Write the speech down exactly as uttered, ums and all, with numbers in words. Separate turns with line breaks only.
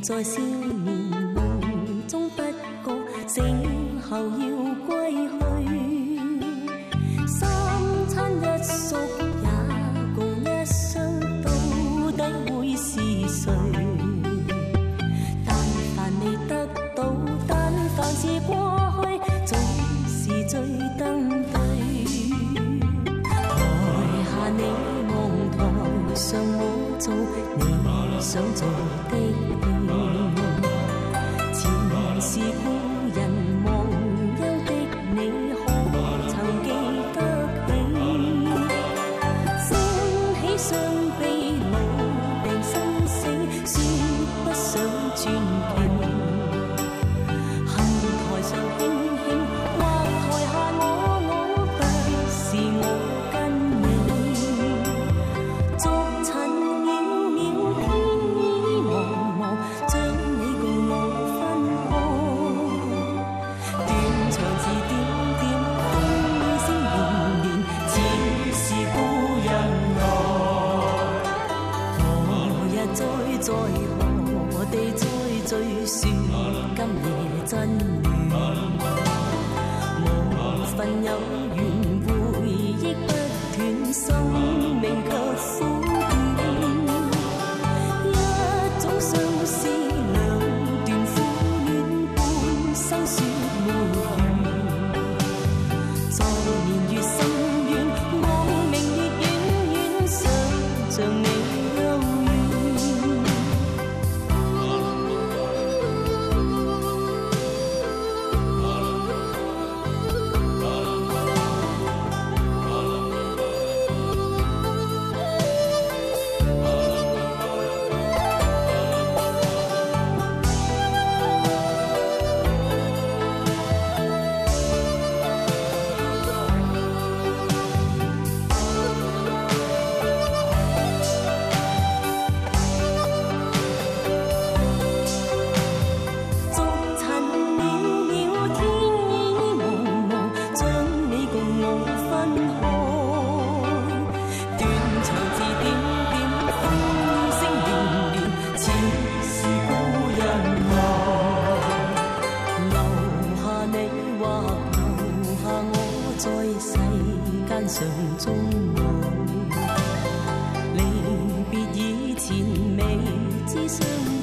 在少年夢中不覺醒後要歸去，三餐一宿也共一雙，到底會是誰？但凡未得到，但凡是過去，總是最登對。台下你望台上我做你想做的戲，前是故人忘憂的你，可曾記得起？升起雙臂老病生死，說不想傳奇。恨台上輕輕，或台下我我，不是我跟你。逐塵渺渺，天意茫茫，將你共我分開。斷腸字點點，風聲連連，似是故人來。何日再在何地再聚，說今夜真緣。無份有緣，回憶不斷，生命卻苦短。一種相思，兩段苦戀，半生說沒完。在年月深遠，望明月遠遠，想像你幽怨。逐塵渺渺，天意茫茫，將你共我分開。斷腸字點點，風聲連連，似是故人來。留下你或留下我，在世間上終老。離別以前，未知相